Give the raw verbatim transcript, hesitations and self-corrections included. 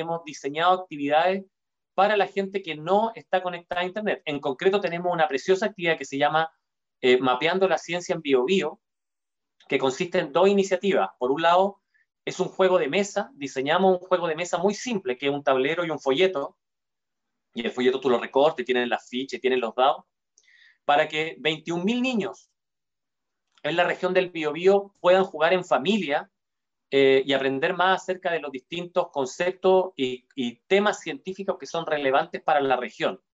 hemos diseñado actividades para la gente que no está conectada a Internet. En concreto tenemos una preciosa actividad que se llama eh, Mapeando la Ciencia en BioBio, que consiste en dos iniciativas. Por un lado, es un juego de mesa, diseñamos un juego de mesa muy simple, que es un tablero y un folleto, y el folleto tú lo recortes, tienen las fichas, tienen los dados, para que veintiún mil niños en la región del Biobío puedan jugar en familia eh, y aprender más acerca de los distintos conceptos y, y temas científicos que son relevantes para la región.